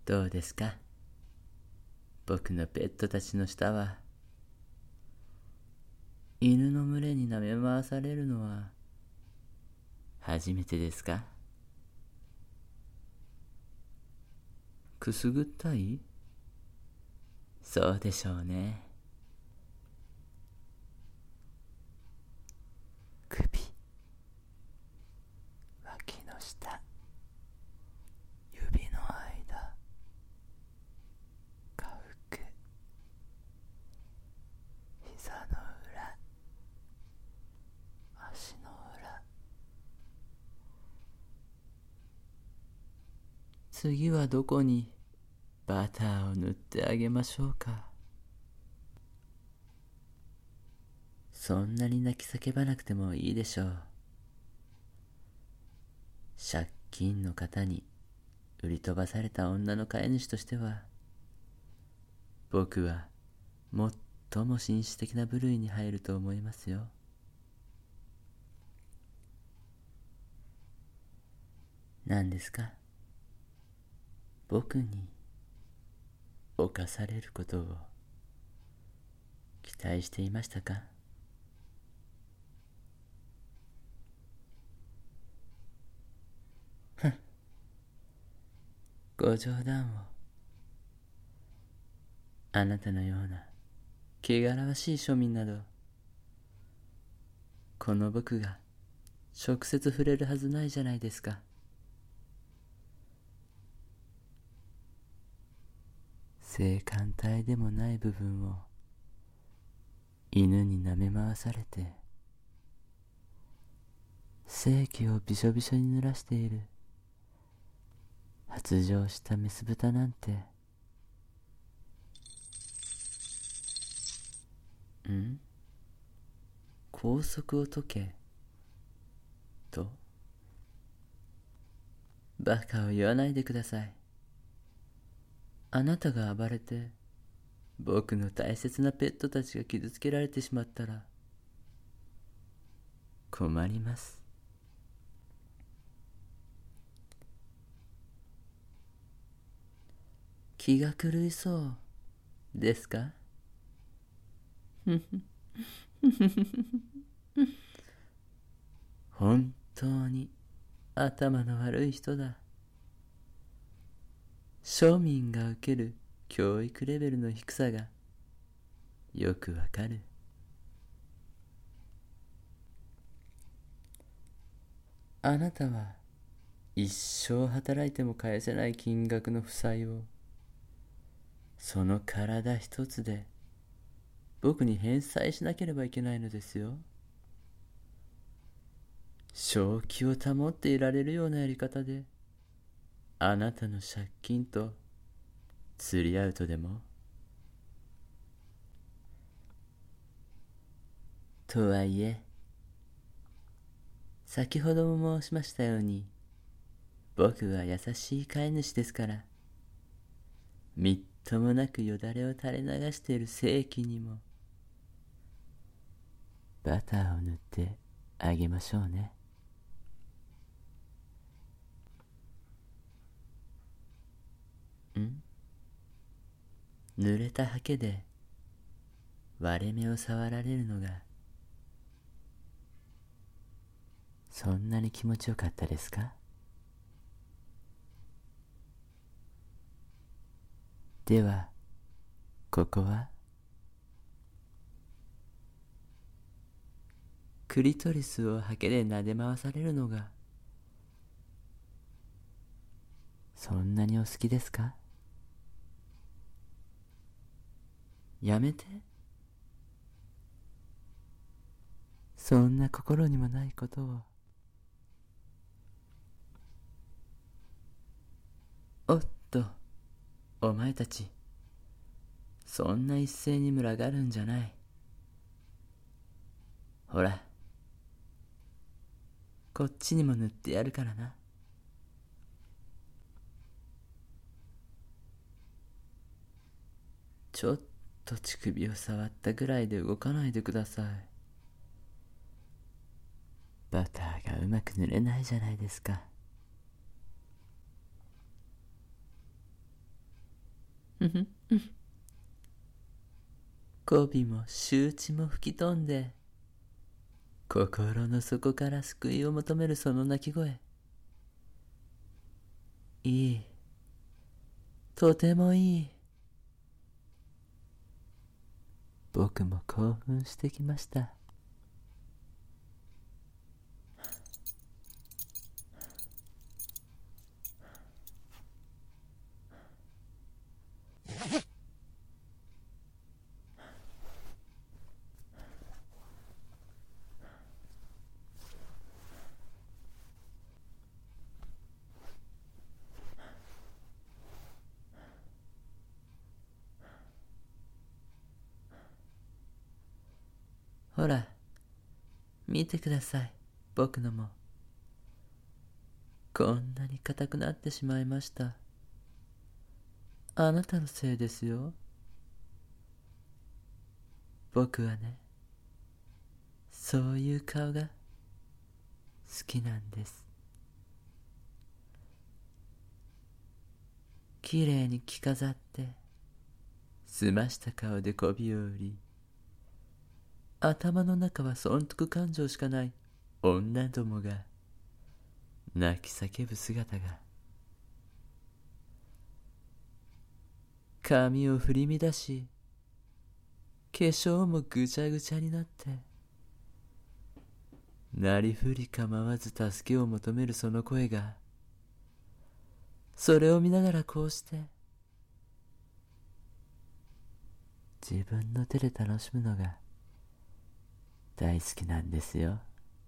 どうですか？僕のペットたちの舌は。犬の群れに舐め回されるのは初めてですか？くすぐったい？そうでしょうね。首、脇の下、指の間、下腹、膝の裏、足の裏。次はどこにバターを塗ってあげましょうか。そんなに泣き叫ばなくてもいいでしょう。借金の方に売り飛ばされた女の飼い主としては、僕は最も紳士的な部類に入ると思いますよ。何ですか？僕に侵されることを期待していましたか？ご冗談を。あなたのような汚らわしい庶民など、この僕が直接触れるはずないじゃないですか。性感帯でもない部分を犬に舐め回されて、精気をびしょびしょに濡らしている発情したメス豚なんて。拘束を解けと？バカを言わないでください。あなたが暴れて僕の大切なペットたちが傷つけられてしまったら困ります。気が狂いそうですか？本当に頭の悪い人だ。庶民が受ける教育レベルの低さがよくわかる。あなたは一生働いても返せない金額の負債をその体一つで僕に返済しなければいけないのですよ。正気を保っていられるようなやり方であなたの借金と釣り合うとでも？とはいえ、先ほども申しましたように、僕は優しい飼い主ですから、みっともなくよだれを垂れ流している性器にもバターを塗ってあげましょうね。濡れたハケで割れ目を触られるのがそんなに気持ちよかったですか？ではここはクリトリスをハケで撫で回されるのがそんなにお好きですか？やめて。そんな心にもないことを。おっと、お前たち、そんな一斉に群がるんじゃない。ほら、こっちにも塗ってやるからな。ちょっと乳首を触ったぐらいで動かないでください。バターがうまく塗れないじゃないですか。 媚びも周知も吹き飛んで、心の底から救いを求めるその鳴き声。いい。とてもいい。僕も興奮してきました。ほら、見てください、僕のも。こんなに硬くなってしまいました。あなたのせいですよ。僕はね、そういう顔が好きなんです。きれいに着飾って、澄ました顔で媚びを売り、頭の中は損得感情しかない女どもが泣き叫ぶ姿が、髪を振り乱し、化粧もぐちゃぐちゃになって、なりふり構わず助けを求めるその声が、それを見ながらこうして自分の手で楽しむのが大好きなんですよ。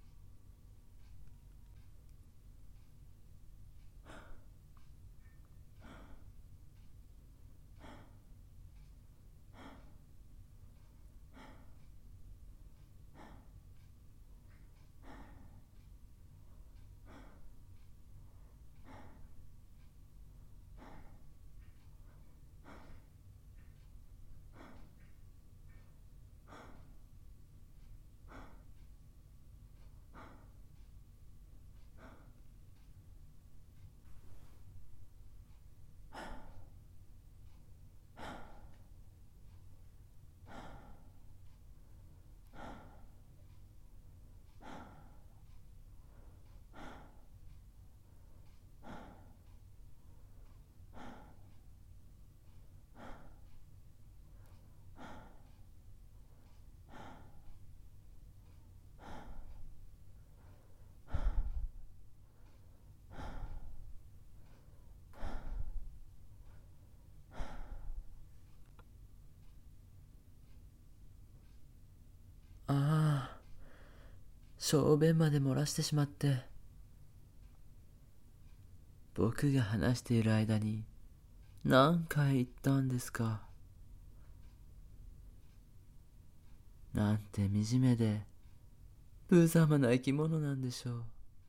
ああ、小便まで漏らしてしまって。僕が話している間に何回言ったんですか。なんて惨めで無様な生き物なんでしょう。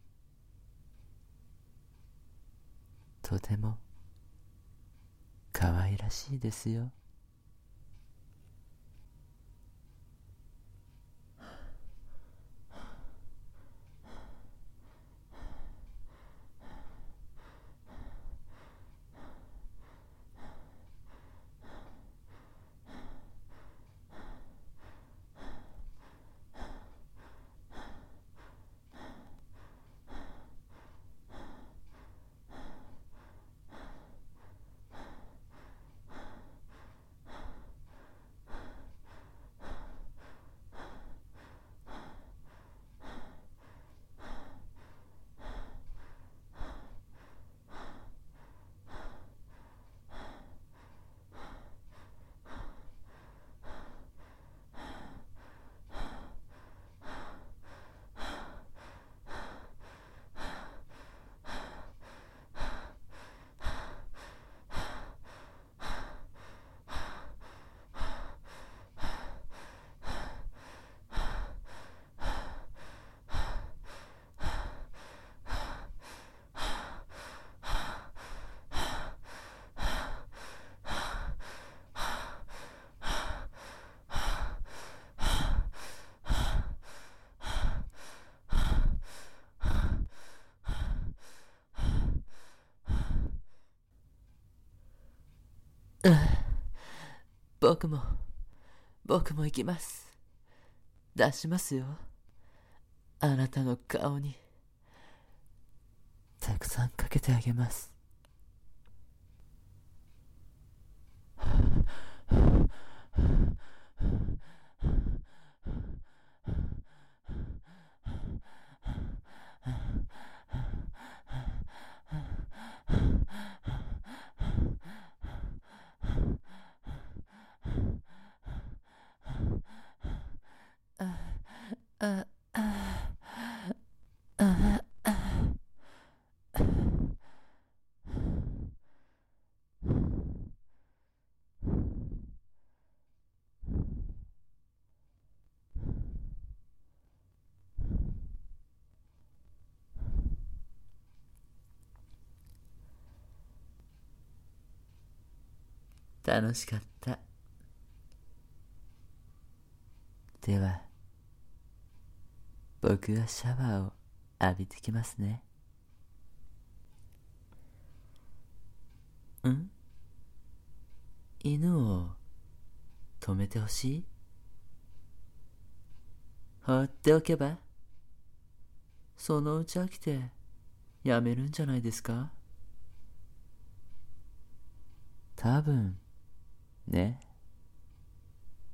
とても可愛らしいですよ。 僕も行きます。出しますよ。あなたの顔にたくさんかけてあげます。楽しかった。では、僕はシャワーを浴びてきますね。犬を止めてほしい？放っておけば、そのうち飽きてやめるんじゃないですか？多分ね。